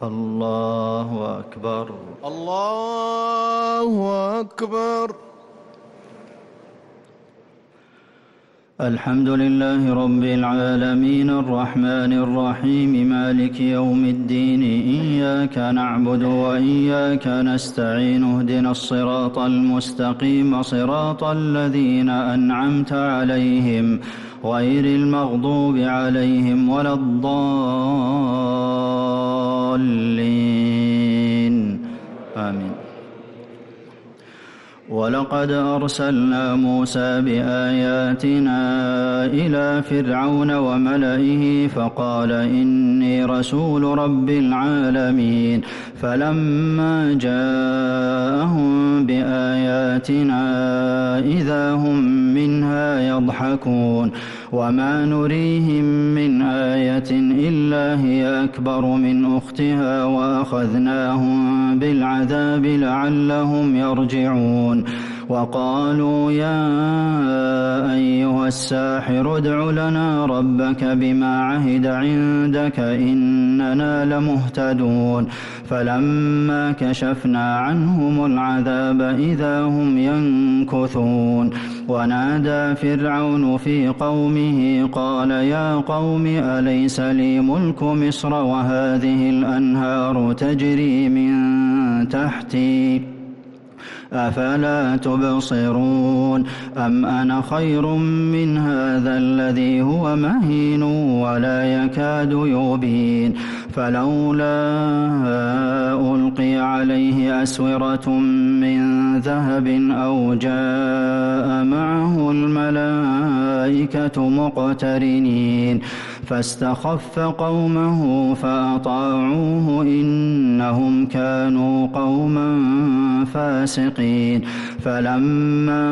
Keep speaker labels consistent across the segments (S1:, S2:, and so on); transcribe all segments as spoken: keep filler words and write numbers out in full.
S1: الله أكبر.
S2: الله أكبر.
S1: الحمد لله رب العالمين الرحمن الرحيم مالك يوم الدين إياك نعبد وإياك نستعين اهدنا الصراط المستقيم صراط الذين أنعمت عليهم غير المغضوب عليهم ولا الضالين آمين. ولقد أرسلنا موسى بآياتنا إلى فرعون وملئه فقال إني رسول رب العالمين فلما جاءهم بآياتنا إذا هم منها يضحكون وما نريهم من آية إلا هي أكبر من أختها وأخذناهم بالعذاب لعلهم يرجعون وقالوا يا أيها الساحر ادع لنا ربك بما عهد عندك إننا لمهتدون فلما كشفنا عنهم العذاب إذا هم ينكثون ونادى فرعون في قومه قال يا قوم أليس لي ملك مصر وهذه الأنهار تجري من تحتي أفلا تبصرون أم أنا خير من هذا الذي هو مهين ولا يكاد يبين فلولا ألقي عليه أسورة من ذهب أو جاء معه الملائكة مقترنين فاستخف قومه فأطاعوه إنهم كانوا قوما فاسقين فلما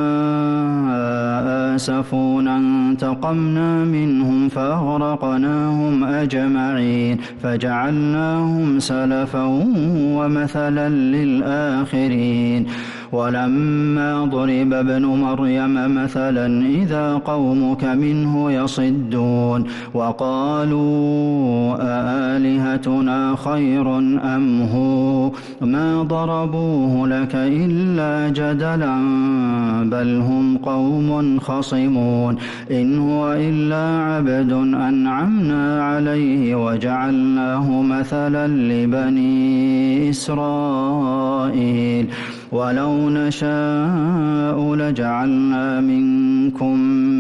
S1: آسفونا انتقمنا منهم فأغرقناهم أجمعين فجعلناهم سلفا ومثلا للآخرين ولما ضرب ابن مريم مثلا إذا قومك منه يصدون وقالوا أآلهتنا خير أم هو ما ضربوه لك إلا جدلا بل هم قوم خصمون إن هو إلا عبد أنعمنا عليه وجعلناه مثلا لبني إسرائيل ولو نشاء لجعلنا منكم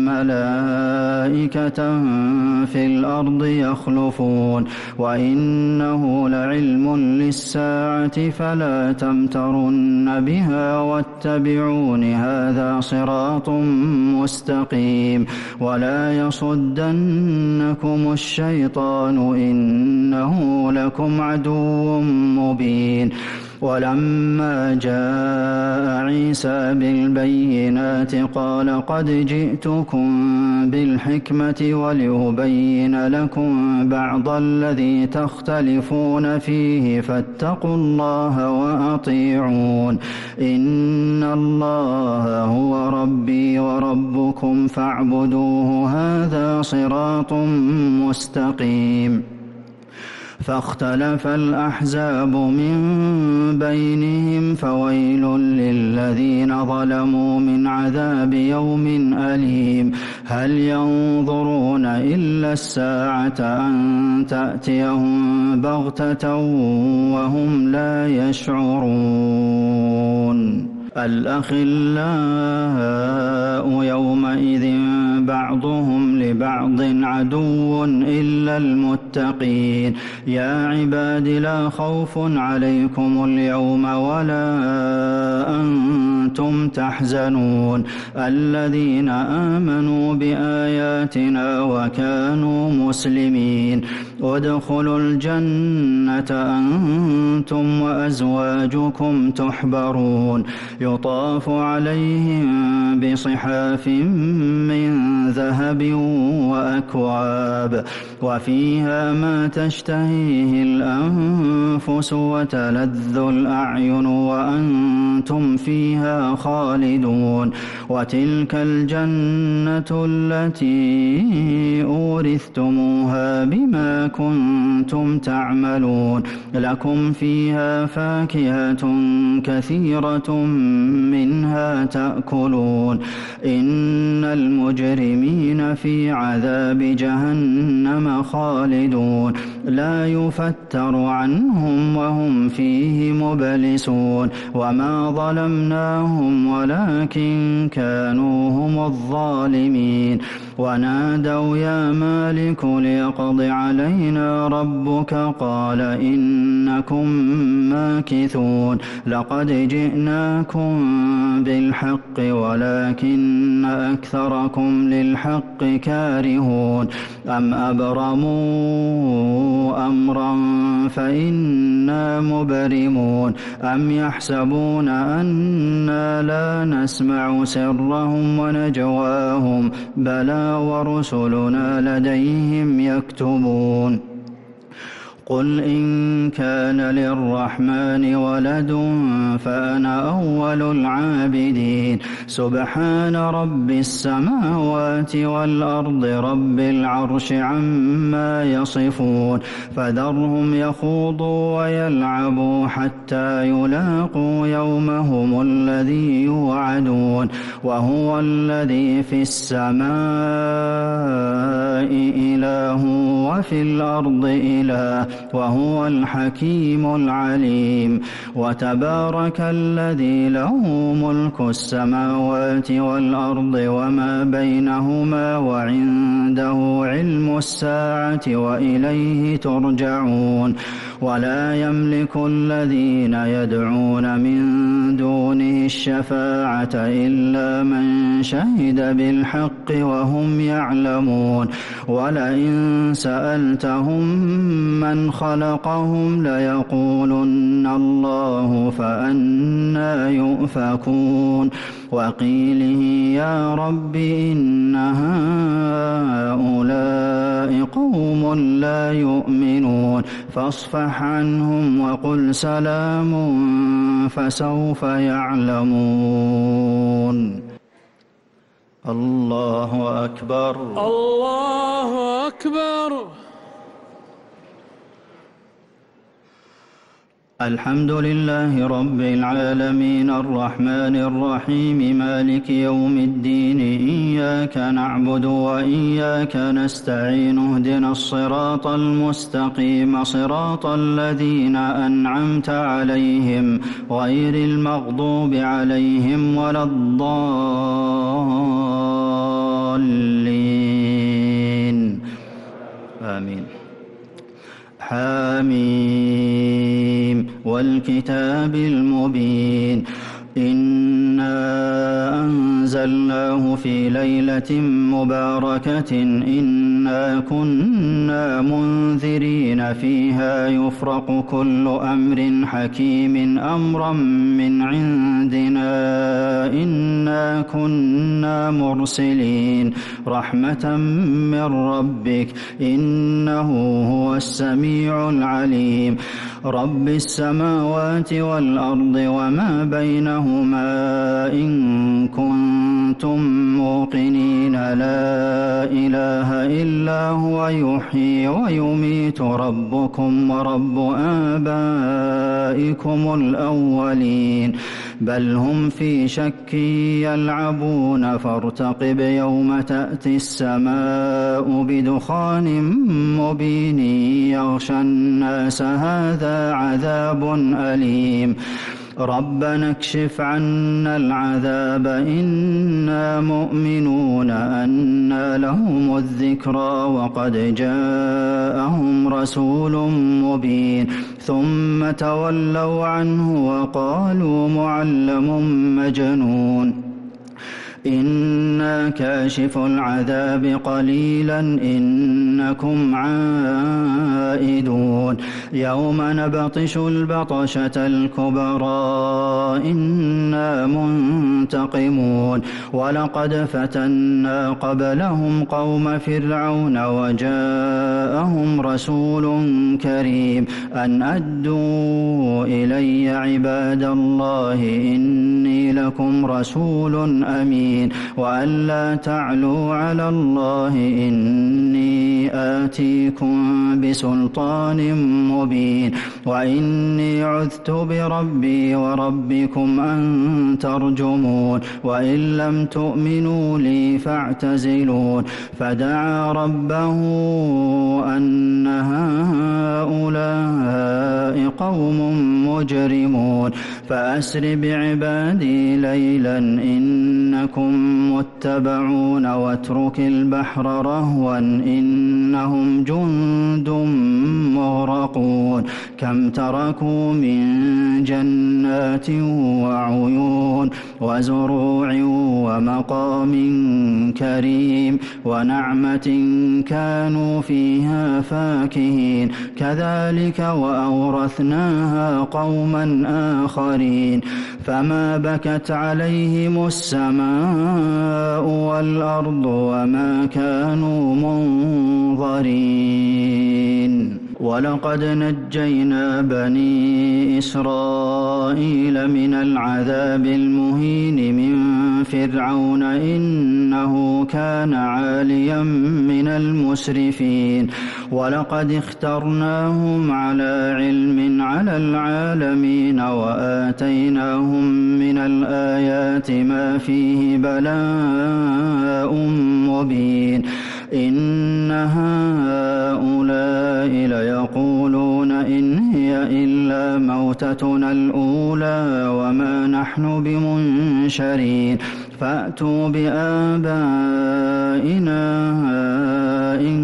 S1: ملائكة في الأرض يخلفون وإنه لعلم للساعة فلا تمترن بها واتبعون هذا صراط مستقيم ولا يصدنكم الشيطان إنه لكم عدو مبين ولما جاء عيسى بالبينات قال قد جئتكم بالحكمة ولأبين لكم بعض الذي تختلفون فيه فاتقوا الله وأطيعون إن الله هو ربي وربكم فاعبدوه هذا صراط مستقيم فاختلف الأحزاب من بينهم فويل للذين ظلموا من عذاب يوم أليم هل ينظرون إلا الساعة أن تأتيهم بغتة وهم لا يشعرون الأخلاء يومئذ بعضهم لبعض عدو إلا المتقين يا عباد لا خوف عليكم اليوم ولا أنتم تحزنون الذين آمنوا بآياتنا وكانوا مسلمين ادخلوا الجنة أنتم وأزواجكم تحبرون يطاف عليهم بصحاف من ذهب وأكواب وفيها ما تشتهيه الأنفس الأنفس وتلذ الأعين وأنتم فيها خالدون وتلك الجنة التي أورثتموها بما كنتم تعملون لكم فيها فاكهة كثيرة منها تأكلون إن المجرمين في عذاب جهنم خالدون لا يفتر عنهم وهم فيه مبلسون وما ظلمناهم ولكن كانوا هم الظالمين ونادوا يا مالك ليقض علينا ربك قال إنكم ماكثون لقد جئناكم بالحق ولكن أكثركم للحق كارهون أم أبرموا أمرا فإنا مبرمون أم يحسبون أنا لا نسمع سرهم ونجواهم بلى ورسلنا لديهم يكتبون قل إن كان للرحمن ولد فأنا أول العابدين سبحان رب السماوات والأرض رب العرش عما يصفون فذرهم يخوضوا ويلعبوا حتى يلاقوا يومهم الذي يوعدون وهو الذي في السماء إله وفي الأرض إله وهو الحكيم العليم وتبارك الذي له ملك السماوات والأرض وما بينهما وعنده علم الساعة وإليه ترجعون ولا يملك الذين يدعون من دونه الشفاعة إلا من شهد بالحق وهم يعلمون ولئن سألتهم من خلقهم ليقولن الله فأنى يؤفكون وقيله يا رب إن هؤلاء قوم لا يؤمنون فاصفح عنهم وقل سلام فسوف يعلمون الله أكبر
S2: الله أكبر
S1: الحمد لله رب العالمين الرحمن الرحيم مالك يوم الدين إياك نعبد وإياك نستعين اهدنا الصراط المستقيم صراط الذين أنعمت عليهم غير المغضوب عليهم ولا الضالين آمين حاميم والكتاب المبين إنا أنزلناه في ليلة مباركة إنا كنا منذرين فيها يفرق كل أمر حكيم أمرا من عندنا إنا كنا مرسلين رحمة من ربك إنه هو السميع العليم رب السماوات والأرض وما بينهما إن كنتم موقنين لا إله إلا هو يحيي ويميت ربكم ورب آبائكم الأولين بل هم في شك يلعبون فارتقب يوم تأتي السماء بدخان مبين يغشى الناس هذا عذاب أليم ربنا اكشف عنا العذاب إنا مؤمنون أنى لهم الذكرى وقد جاءهم رسول مبين ثم تولوا عنه وقالوا معلم مجنون إنا كاشف العذاب قليلا إنكم عائدون يوم نبطش البطشة الكبرى إنا منتقمون ولقد فتنا قبلهم قوم فرعون وجاءهم رسول كريم أن أدوا إلي عباد الله إني لكم رسول أمين وأن لا تعلوا على الله إني آتيكم بسلطان مبين وإني عذت بربي وربكم أن ترجمون وإن لم تؤمنوا لي فاعتزلون فدعا ربه أن هؤلاء قوم مجرمون فأسر بعبادي ليلا إنكم متبعون واترك البحر رهوا إنهم جند مغرقون كم تركوا من جنات وعيون وزروع ومقام كريم ونعمة كانوا فيها فاكهين كذلك وأورثناها قوما آخرين فما بكت عليهم السماء والأرض وما كانوا منظرين ولقد نجينا بني إسرائيل من العذاب المهين من فرعون إنه كان عاليا من المسرفين ولقد اخترناهم على علم على العالمين وآتيناهم من الآيات ما فيه بلاء مبين إن هؤلاء ليقولون إن هي إلا موتتنا الأولى وما نحن بمنشرين فأتوا بآبائنا إن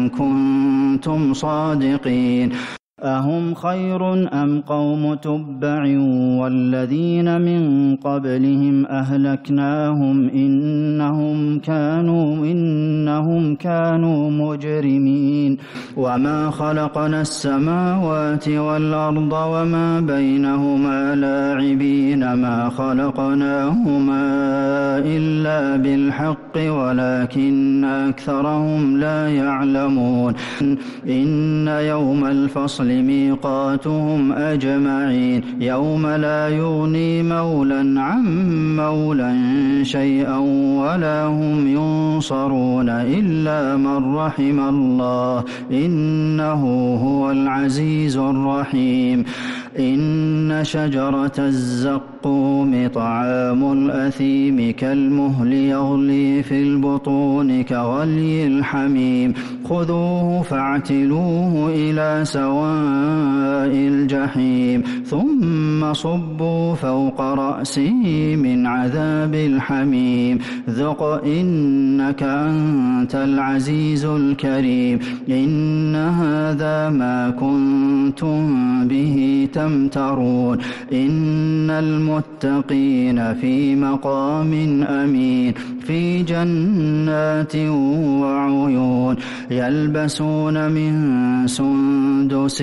S1: كنتم صادقين أهم خير أم قوم تبع والذين من قبلهم أهلكناهم إنهم كانوا إنهم كانوا مجرمين وما خلقنا السماوات والأرض وما بينهما لاعبين ما خلقناهما إلا بالحق ولكن أكثرهم لا يعلمون إن يوم الفصل ميقاتهم أجمعين يوم لا يغني مولى عن مولى شيئا ولا هم ينصرون إلا من رحم الله إنه هو العزيز الرحيم إن شجرة الزقوم طعام الأثيم كالمهل يغلي في البطون كغلي الحميم خذوه فاعتلوه إلى سواء الجحيم ثم صبوا فوق رأسه من عذاب الحميم ذق إنك أنت العزيز الكريم إن هذا ما كنتم به تمترون إن المتقين في مقام أمين في جنات وعيون يلبسون من سندس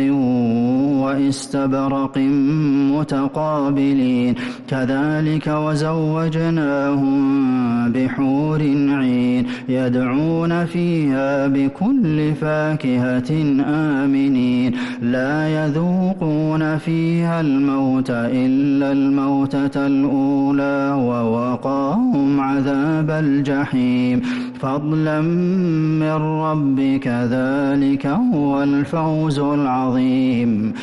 S1: واستبرق متقابلين كذلك وزوجناهم بحور عين يدعون فيها بكل فاكهة آمنين لا يذوقون فيها الموت إلا الموتة الأولى ووقاهم عذاب الجحيم فضلا من ربك ذلك هو الفوز العظيم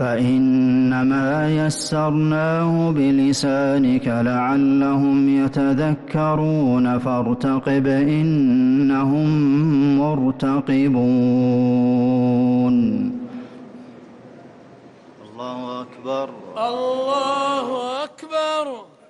S1: فإنما يسرناه بلسانك لعلهم يتذكرون فارتقب إنهم مرتقبون الله أكبر
S2: الله أكبر